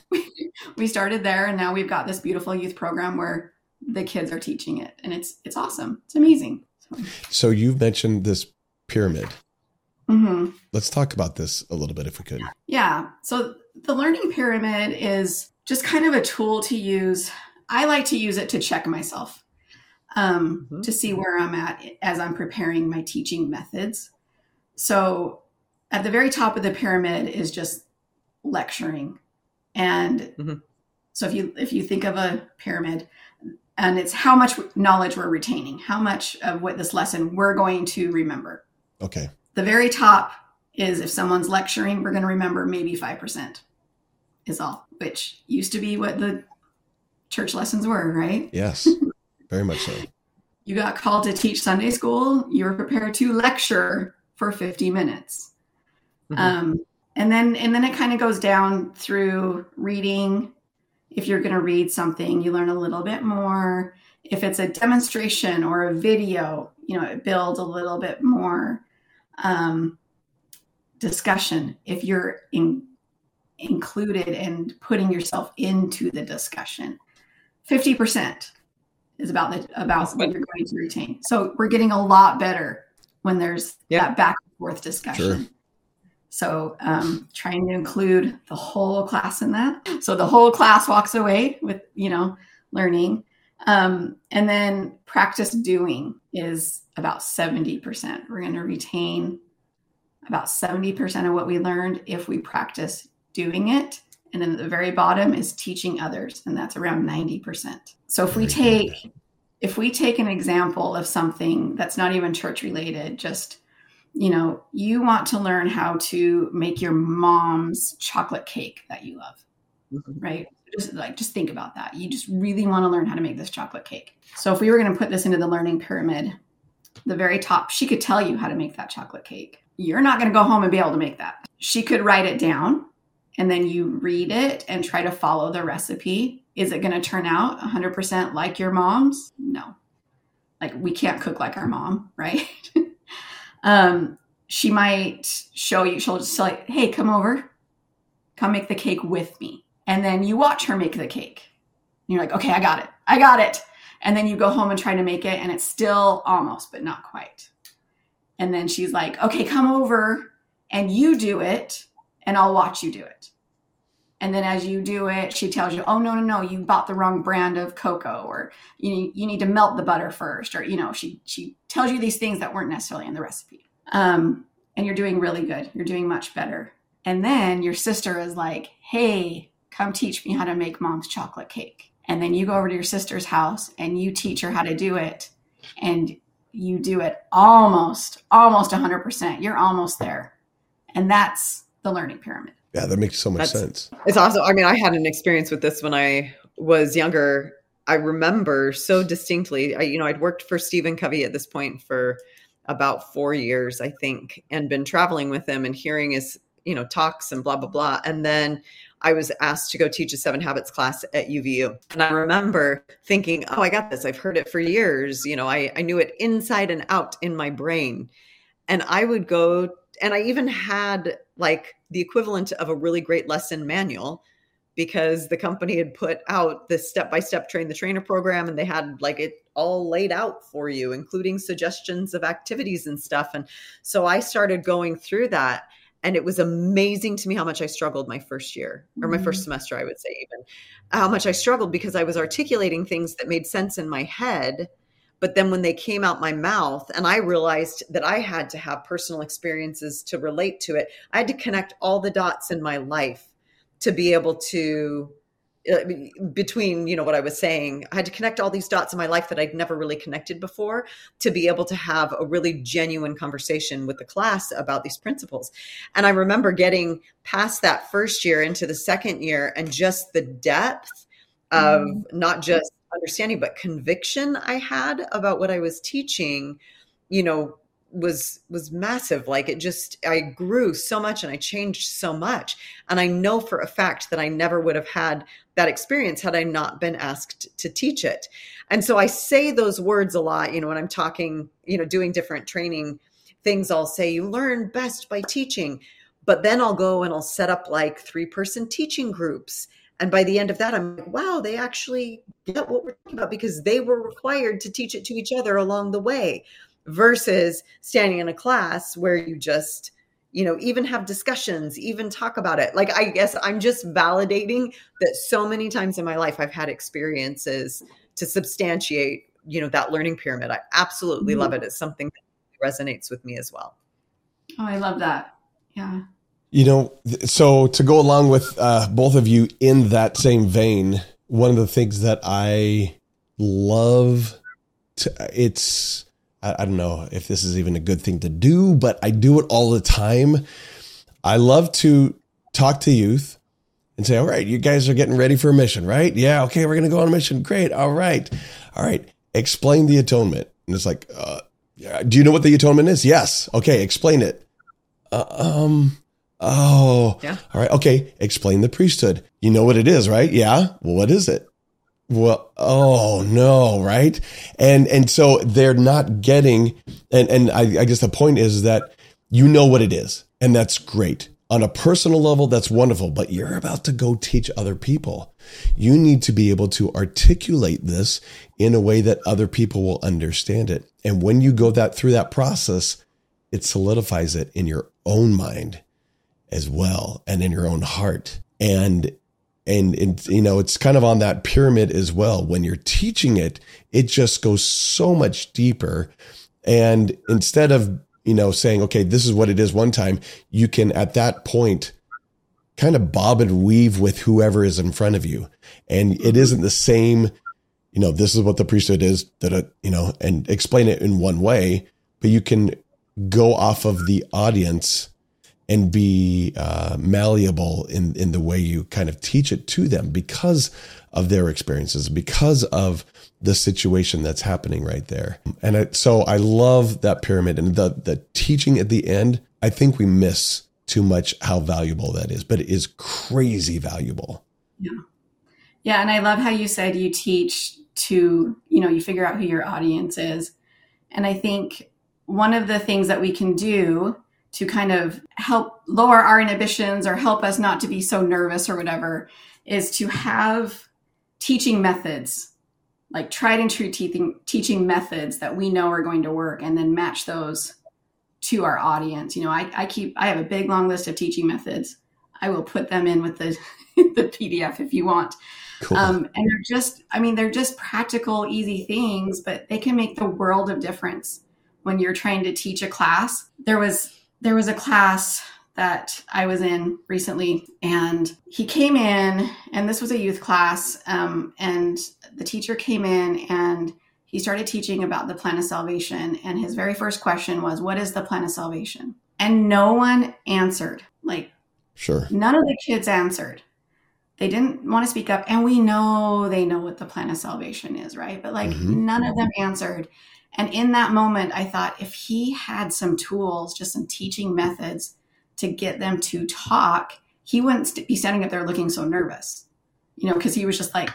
Speaker 1: We started there, and now we've got this beautiful youth program where the kids are teaching it, and it's awesome. It's amazing.
Speaker 2: So you've mentioned this pyramid.
Speaker 1: Mm-hmm.
Speaker 2: Let's talk about this a little bit if we could.
Speaker 1: Yeah. So the learning pyramid is just kind of a tool to use. I like to use it to check myself, to see where I'm at as I'm preparing my teaching methods. So at the very top of the pyramid is just lecturing. And so if you think of a pyramid, and it's how much knowledge we're retaining, how much of what this lesson we're going to remember.
Speaker 2: Okay.
Speaker 1: The very top is, if someone's lecturing, we're going to remember maybe 5% is all, which used to be what the church lessons were, right?
Speaker 2: Yes, very much so.
Speaker 1: You got called to teach Sunday school. You were prepared to lecture for 50 minutes. And then it kind of goes down through reading. If you're going to read something, you learn a little bit more. If it's a demonstration or a video, it builds a little bit more discussion. If you're included and putting yourself into the discussion, 50% is about what you're going to retain. So we're getting a lot better when there's that back and forth discussion. Sure. So trying to include the whole class in that. So the whole class walks away with, learning. And then practice doing is about 70%. We're going to retain about 70% of what we learned if we practice doing it. And then at the very bottom is teaching others, and that's around 90%. So if we take an example of something that's not even church related, just, you want to learn how to make your mom's chocolate cake that you love, right? Just think about that. You just really want to learn how to make this chocolate cake. So if we were going to put this into the learning pyramid, the very top, she could tell you how to make that chocolate cake. You're not going to go home and be able to make that. She could write it down, and then you read it and try to follow the recipe. Is it going to turn out 100% like your mom's? No. Like, we can't cook like our mom, right? She might show you, she'll just say, hey, come over, come make the cake with me. And then you watch her make the cake. And you're like, okay, I got it. And then you go home and try to make it, and it's still almost, but not quite. And then she's like, okay, come over and you do it, and I'll watch you do it. And then as you do it, she tells you, oh, no, you bought the wrong brand of cocoa, or you need to melt the butter first, or, she tells you these things that weren't necessarily in the recipe. And you're doing really good. You're doing much better. And then your sister is like, hey, come teach me how to make mom's chocolate cake. And then you go over to your sister's house and you teach her how to do it. And you do it almost 100%. You're almost there. And that's the learning pyramid.
Speaker 2: Yeah, that makes so much sense.
Speaker 3: It's awesome. I mean, I had an experience with this when I was younger, I remember so distinctly, I'd worked for Stephen Covey at this point for about 4 years, I think, and been traveling with him and hearing his, talks and blah, blah, blah. And then I was asked to go teach a 7 Habits class at UVU. And I remember thinking, oh, I got this. I've heard it for years. I knew it inside and out in my brain. And I would go, and I even had like the equivalent of a really great lesson manual, because the company had put out this step-by-step train the trainer program, and they had like it all laid out for you, including suggestions of activities and stuff. And so I started going through that, and it was amazing to me how much I struggled my first year, or my first semester, I would say, even how much I struggled, because I was articulating things that made sense in my head. But then when they came out my mouth and I realized that I had to have personal experiences to relate to it, I had to connect all the dots in my life to be able to, between, what I was saying, I had to connect all these dots in my life that I'd never really connected before, to be able to have a really genuine conversation with the class about these principles. And I remember getting past that first year into the second year, and just the depth of not just understanding, but conviction I had about what I was teaching, was massive. Like I grew so much, and I changed so much. And I know for a fact that I never would have had that experience had I not been asked to teach it. And so I say those words a lot, when I'm talking, doing different training things, I'll say, you learn best by teaching. But then I'll go and I'll set up like 3-person teaching groups. And by the end of that, I'm like, wow, they actually get what we're talking about, because they were required to teach it to each other along the way. Versus standing in a class where you just, even have discussions, even talk about it. Like, I guess I'm just validating that so many times in my life, I've had experiences to substantiate, that learning pyramid. I absolutely love it. It's something that resonates with me as well.
Speaker 1: Oh, I love that. Yeah.
Speaker 2: So to go along with both of you in that same vein, one of the things that I love, I don't know if this is even a good thing to do, but I do it all the time. I love to talk to youth and say, all right, you guys are getting ready for a mission, right? Yeah. Okay. We're going to go on a mission. Great. All right. Explain the atonement. And it's like, do you know what the atonement is? Yes. Okay. Explain it. Oh, yeah. All right. Okay. Explain the priesthood. You know what it is, right? Yeah. Well, what is it? Well, oh no, right? And so they're not getting, and I guess the point is that you know what it is, and that's great. On a personal level, that's wonderful, but you're about to go teach other people. You need to be able to articulate this in a way that other people will understand it. And when you go through that process, it solidifies it in your own mind as well, and in your own heart. And it's kind of on that pyramid as well. When you're teaching it, it just goes so much deeper. And instead of, saying, okay, this is what it is one time, you can at that point kind of bob and weave with whoever is in front of you. And it isn't the same, this is what the priesthood is, and explain it in one way, but you can go off of the audience and be malleable in the way you kind of teach it to them, because of their experiences, because of the situation that's happening right there. And so I love that pyramid, and the teaching at the end. I think we miss too much how valuable that is, but it is crazy valuable.
Speaker 1: Yeah. Yeah. And I love how you said you teach to, you figure out who your audience is. And I think one of the things that we can do to kind of help lower our inhibitions or help us not to be so nervous or whatever is to have teaching methods, like tried and true teaching methods that we know are going to work, and then match those to our audience. I have a big long list of teaching methods. I will put them in with the PDF if you want.
Speaker 2: Cool.
Speaker 1: And they're just practical, easy things, but they can make the world of difference when you're trying to teach a class. There was a class that I was in recently, and he came in, and this was a youth class, and the teacher came in and he started teaching about the plan of salvation. And his very first question was, what is the plan of salvation? And no one answered. Like,
Speaker 2: sure.
Speaker 1: None of the kids answered. They didn't want to speak up. And we know they know what the plan of salvation is, right? But like none of them answered. And in that moment, I thought if he had some tools, just some teaching methods to get them to talk, he wouldn't be standing up there looking so nervous, because he was just like,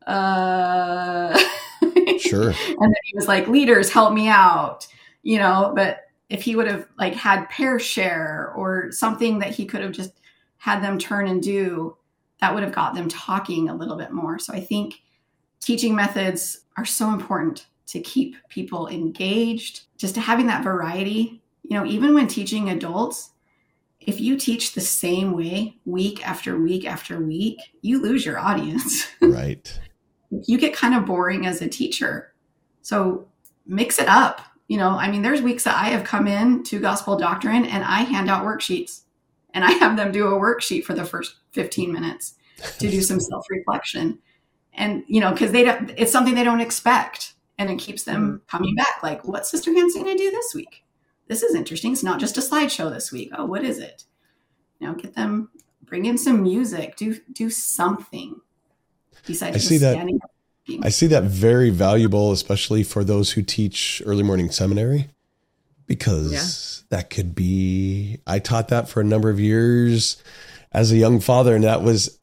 Speaker 2: Sure.
Speaker 1: And then he was like, leaders, help me out, but if he would have like had pair share or something that he could have just had them turn and do, that would have got them talking a little bit more. So I think teaching methods are so important to keep people engaged, just having that variety. Even when teaching adults, if you teach the same way week after week after week, you lose your audience.
Speaker 2: Right.
Speaker 1: You get kind of boring as a teacher. So mix it up. There's weeks that I have come in to Gospel Doctrine and I hand out worksheets and I have them do a worksheet for the first 15 minutes to do some self-reflection. And, because it's something they don't expect. And it keeps them coming back. Like, what's Sister Hansen going to do this week? This is interesting. It's not just a slideshow this week. Oh, what is it? Get them, bring in some music, do something. Besides just standing up.
Speaker 2: I see that very valuable, especially for those who teach early morning seminary, because that could be, I taught that for a number of years as a young father. And that was,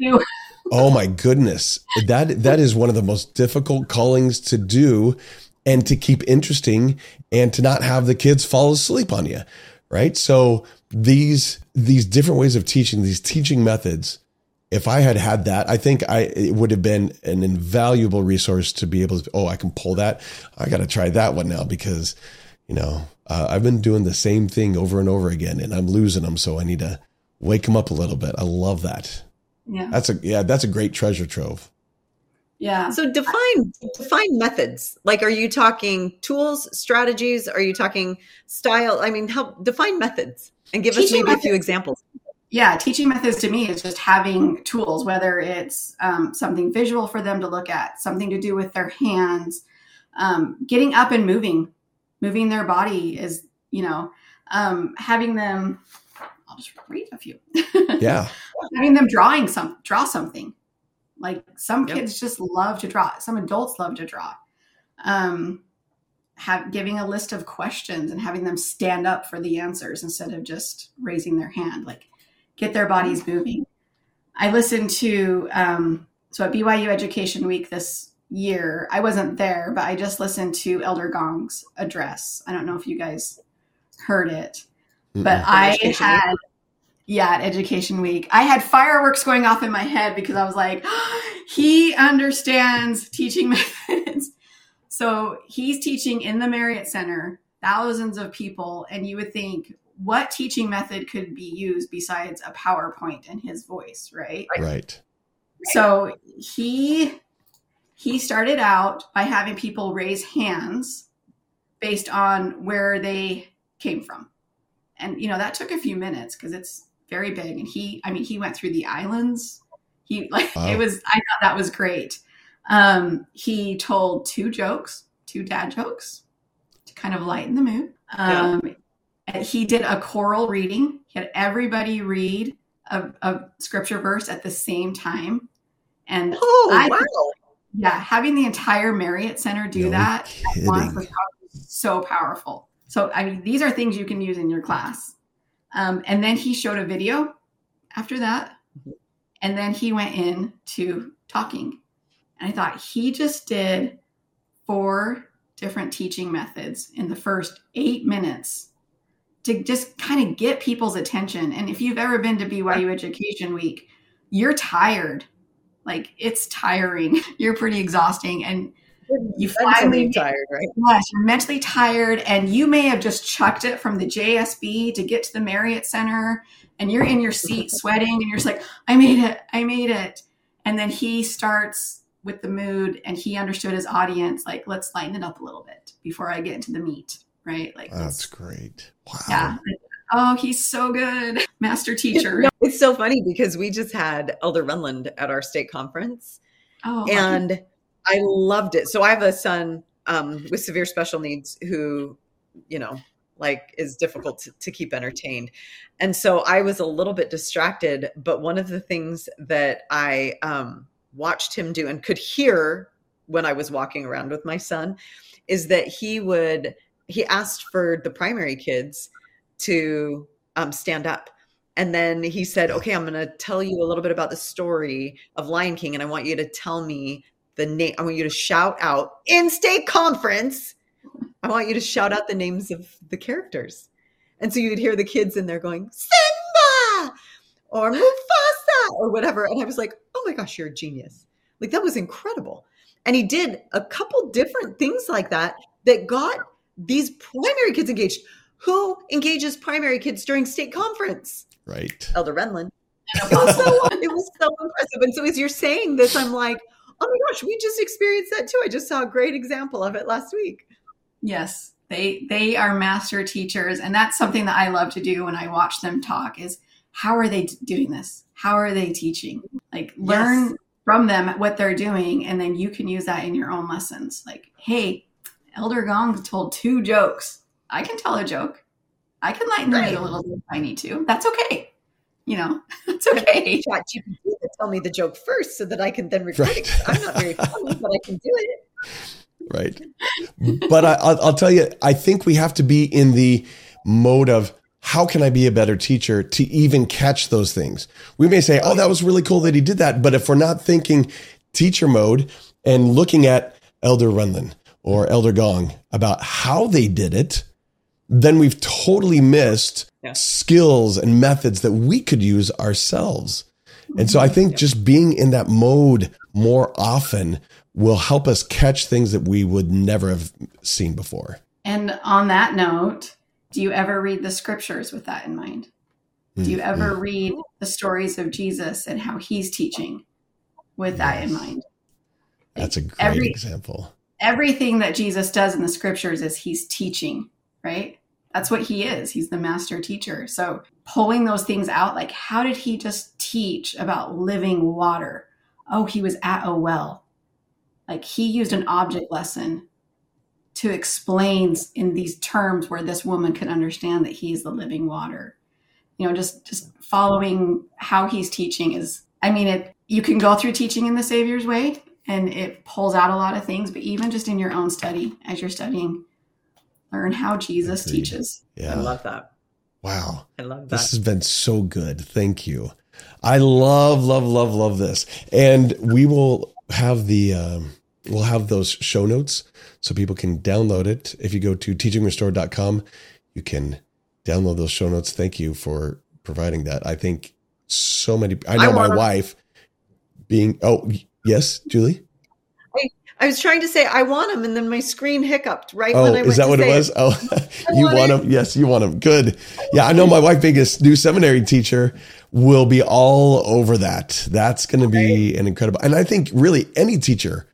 Speaker 2: oh my goodness, that is one of the most difficult callings to do and to keep interesting and to not have the kids fall asleep on you. Right. So these different ways of teaching, these teaching methods, if I had that, I think it would have been an invaluable resource to be able to, I can pull that. I got to try that one now because, I've been doing the same thing over and over again and I'm losing them. So I need to wake them up a little bit. I love that.
Speaker 1: Yeah.
Speaker 2: That's a great treasure trove.
Speaker 1: Yeah.
Speaker 3: So define methods. Like, are you talking tools, strategies? Are you talking style? Help define methods and give us maybe a few examples.
Speaker 1: Yeah. Teaching methods to me is just having tools, whether it's something visual for them to look at, something to do with their hands, getting up and moving their body is, having them, I'll just read a few.
Speaker 2: Yeah.
Speaker 1: Having them draw something. Like some kids just love to draw. Some adults love to draw. Giving a list of questions and having them stand up for the answers instead of just raising their hand. Like get their bodies moving. I listened to so at BYU Education Week this year. I wasn't there, but I just listened to Elder Gong's address. I don't know if you guys heard it, but I had. Yeah, at Education Week. I had fireworks going off in my head because I was like, he understands teaching methods. So he's teaching in the Marriott Center, thousands of people. And you would think, what teaching method could be used besides a PowerPoint and his voice, right?
Speaker 2: Right.
Speaker 1: So he started out by having people raise hands based on where they came from. And, that took a few minutes because it's very big. And he went through the islands. I thought that was great. He told two dad jokes to kind of lighten the mood. He did a choral reading. He had everybody read a scripture verse at the same time. And having the entire Marriott Center do that at once was so powerful. So, these are things you can use in your class. And then he showed a video after that. And then he went into talking. And I thought he just did 4 different teaching methods in the first 8 minutes to just kind of get people's attention. And if you've ever been to BYU Education Week, you're tired. Like it's tiring. You're pretty exhausting. And you finally tired, right? Yes, you're mentally tired, and you may have just chucked it from the JSB to get to the Marriott Center, and you're in your seat sweating, and you're just like, I made it. And then he starts with the mood, and he understood his audience. Like, let's lighten it up a little bit before I get into the meat, right? Like
Speaker 2: that's great. Wow.
Speaker 1: Yeah. Oh, he's so good, master teacher.
Speaker 3: It's so funny because we just had Elder Renlund at our state conference, and I loved it. So I have a son with severe special needs who, is difficult to keep entertained. And so I was a little bit distracted, but one of the things that I watched him do and could hear when I was walking around with my son is that he asked for the primary kids to stand up. And then he said, okay, I'm going to tell you a little bit about the story of Lion King. And I want you to tell me the name. I want you to shout out in state conference. I want you to shout out the names of the characters. And so you'd hear the kids in there going, Simba or Mufasa or whatever. And I was like, oh my gosh, you're a genius. Like, that was incredible. And he did a couple different things like that got these primary kids engaged. Who engages primary kids during state conference?
Speaker 2: Right.
Speaker 3: Elder Renlund. It was so impressive. And so as you're saying this, I'm like, oh my gosh, we just experienced that too. I just saw a great example of it last week.
Speaker 1: Yes, they are master teachers. And that's something that I love to do when I watch them talk is, how are they doing this? How are they teaching? Like, learn from them what they're doing. And then you can use that in your own lessons. Like, hey, Elder Gong told 2 jokes. I can tell a joke. I can lighten the mood a little bit if I need to. That's okay. It's okay.
Speaker 3: ChatGPT to tell me the joke first so that I can then record it. I'm not very funny, but I can do it.
Speaker 2: Right. But I'll tell you, I think we have to be in the mode of, how can I be a better teacher to even catch those things? We may say, oh, that was really cool that he did that. But if we're not thinking teacher mode and looking at Elder Renlund or Elder Gong about how they did it, then we've totally missed skills and methods that we could use ourselves. And so I think just being in that mode more often will help us catch things that we would never have seen before.
Speaker 1: And on that note, do you ever read the scriptures with that in mind? Do you ever read the stories of Jesus and how he's teaching with that in mind?
Speaker 2: That's a great example.
Speaker 1: Everything that Jesus does in the scriptures is he's teaching, right? That's what he is. He's the master teacher. So pulling those things out, like, how did he just teach about living water? Oh, he was at a well. Like, he used an object lesson to explain in these terms where this woman could understand that he's the living water. Just following how he's teaching is, you can go through teaching in the Savior's way and it pulls out a lot of things, but even just in your own study, as you're studying, learn how Jesus teaches.
Speaker 2: Yeah.
Speaker 3: I love that.
Speaker 2: Wow.
Speaker 3: I love that.
Speaker 2: This has been so good. Thank you. I love this. And we will have we'll have those show notes so people can download it. If you go to teachingrestored.com, you can download those show notes. Thank you for providing that. I think so many, I know my wife yes, Julie?
Speaker 3: I was trying to say I want them, and then my screen hiccuped when I went
Speaker 2: is that what it was?
Speaker 3: It.
Speaker 2: Oh, you want them? Yes, you want them. Good. Yeah, I know my wife, being a new seminary teacher, will be all over that. That's going to be an incredible. And I think really any teacher,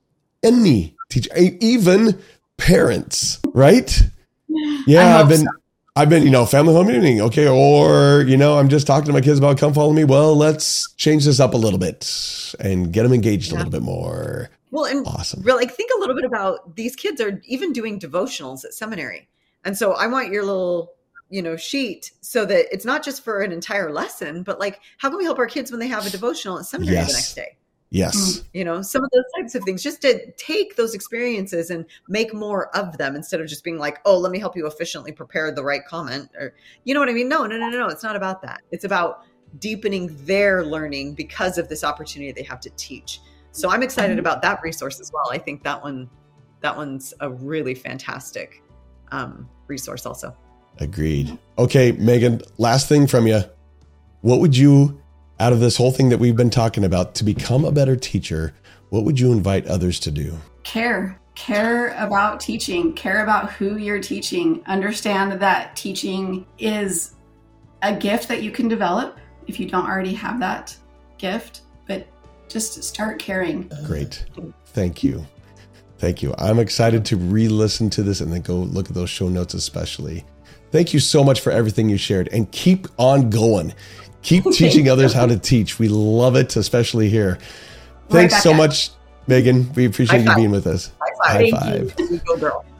Speaker 2: even parents, right? Yeah, I've been, family home meeting. Okay. Or, I'm just talking to my kids about come follow me. Well, let's change this up a little bit and get them engaged a little bit more.
Speaker 3: Well, and
Speaker 2: awesome.
Speaker 3: Really, think a little bit about these kids are even doing devotionals at seminary. And so I want your little, sheet so that it's not just for an entire lesson, but like, how can we help our kids when they have a devotional at seminary the next day?
Speaker 2: Yes.
Speaker 3: Some of those types of things, just to take those experiences and make more of them instead of just being like, oh, let me help you efficiently prepare the right comment, or, you know what I mean? No. It's not about that. It's about deepening their learning because of this opportunity they have to teach. So I'm excited about that resource as well. I think that one's a really fantastic resource also.
Speaker 2: Agreed. Okay, Megan, last thing from you. What would you, out of this whole thing that we've been talking about, to become a better teacher, what would you invite others to do?
Speaker 1: Care about teaching, care about who you're teaching. Understand that teaching is a gift that you can develop if you don't already have that gift, but just start caring.
Speaker 2: Great. Thank you. I'm excited to re-listen to this and then go look at those show notes especially. Thank you so much for everything you shared, and keep on going. Keep teaching others how to teach. We love it, especially here. Thanks so much, Megan. We appreciate you being with us.
Speaker 3: High five.
Speaker 2: High five.
Speaker 3: Go girl.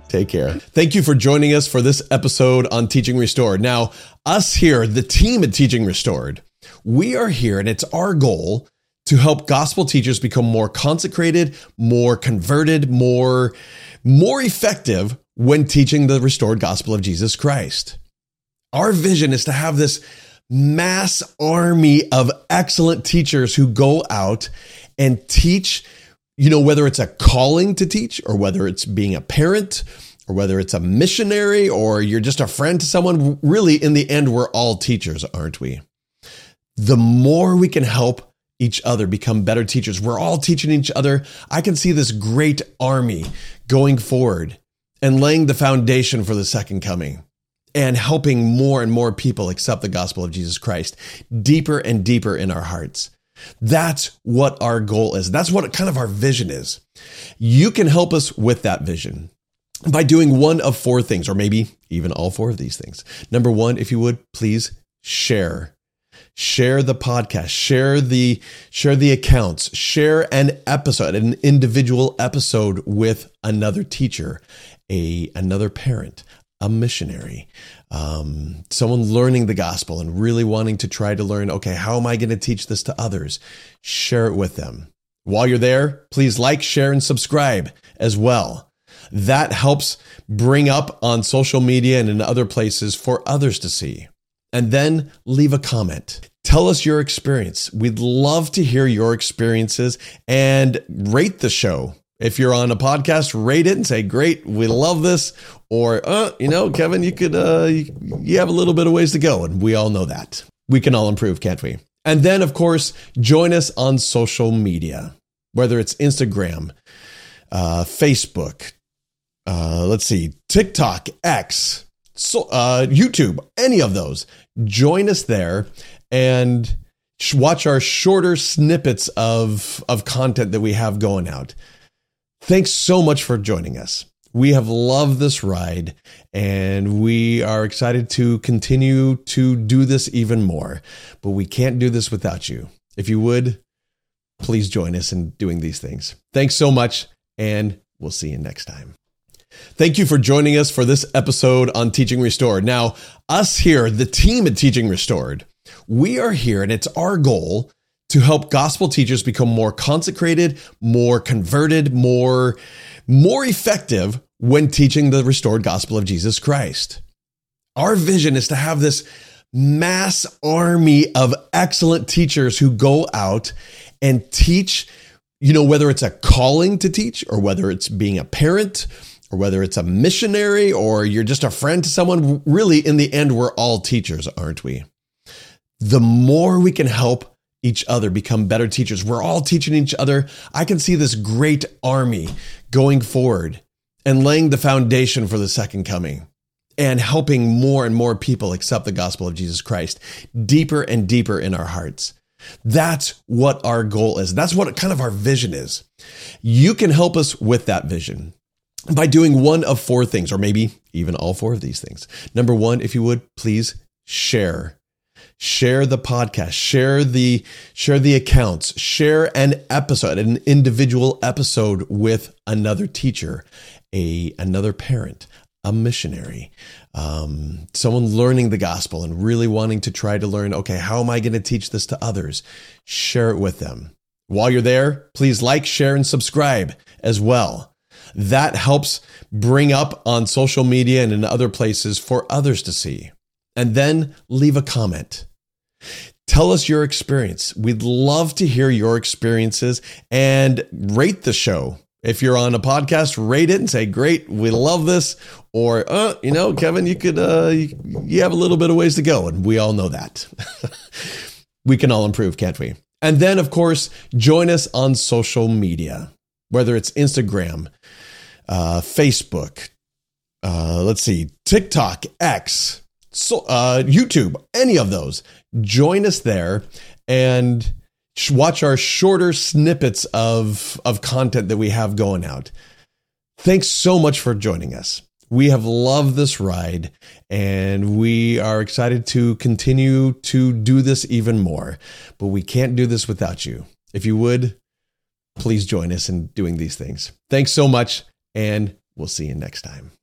Speaker 2: Take care. Thank you for joining us for this episode on Teaching Restored. Now, us here, the team at Teaching Restored, we are here and it's our goal to help gospel teachers become more consecrated, more converted, more effective when teaching the restored gospel of Jesus Christ. Our vision is to have this mass army of excellent teachers who go out and teach, whether it's a calling to teach or whether it's being a parent or whether it's a missionary or you're just a friend to someone. Really, in the end, we're all teachers, aren't we? The more we can help each other become better teachers, we're all teaching each other. I can see this great army going forward and laying the foundation for the second coming and helping more and more people accept the gospel of Jesus Christ deeper and deeper in our hearts. That's what our goal is. That's what kind of our vision is. You can help us with that vision by doing one of four things, or maybe even all four of these things. Number one, if you would, please share. Share the podcast, share the accounts, share an episode, an individual episode with another teacher, another parent, a missionary, someone learning the gospel and really wanting to try to learn, okay, how am I going to teach this to others? Share it with them. While you're there, please like, share, and subscribe as well. That helps bring up on social media and in other places for others to see. And then leave a comment. Tell us your experience. We'd love to hear your experiences and rate the show. If you're on a podcast, rate it and say, great, we love this. Or, Kevin, you have a little bit of ways to go. And we all know that. We can all improve, can't we? And then, of course, join us on social media, whether it's Instagram, Facebook, TikTok, X, YouTube, any of those. Join us there and watch our shorter snippets of content that we have going out. Thanks so much for joining us. We have loved this ride and we are excited to continue to do this even more, but we can't do this without you. If you would, please join us in doing these things. Thanks so much, and we'll see you next time. Thank you for joining us for this episode on Teaching Restored. Now, us here, the team at Teaching Restored, we are here and it's our goal to help gospel teachers become more consecrated, more converted, more effective when teaching the restored gospel of Jesus Christ. Our vision is to have this mass army of excellent teachers who go out and teach, whether it's a calling to teach or whether it's being a parent or whether it's a missionary or you're just a friend to someone. Really, in the end, we're all teachers, aren't we? The more we can help each other become better teachers, we're all teaching each other. I can see this great army going forward and laying the foundation for the second coming and helping more and more people accept the gospel of Jesus Christ deeper and deeper in our hearts. That's what our goal is. That's what kind of our vision is. You can help us with that vision by doing one of four things, or maybe even all four of these things. Number one, if you would, please share. Share the podcast, share the accounts, share an episode, an individual episode with another teacher, another parent, a missionary, someone learning the gospel and really wanting to try to learn, okay, how am I going to teach this to others? Share it with them. While you're there, please like, share, and subscribe as well. That helps bring up on social media and in other places for others to see. And then leave a comment. Tell us your experience. We'd love to hear your experiences and rate the show. If you're on a podcast, rate it and say, great, we love this. Or, Kevin, you have a little bit of ways to go. And we all know that. We can all improve, can't we? And then, of course, join us on social media, whether it's Instagram, Facebook, TikTok, X, YouTube, any of those. Join us there and watch our shorter snippets of content that we have going out. Thanks so much for joining us. We have loved this ride and we are excited to continue to do this even more, but we can't do this without you. If you would, please join us in doing these things. Thanks so much, and we'll see you next time.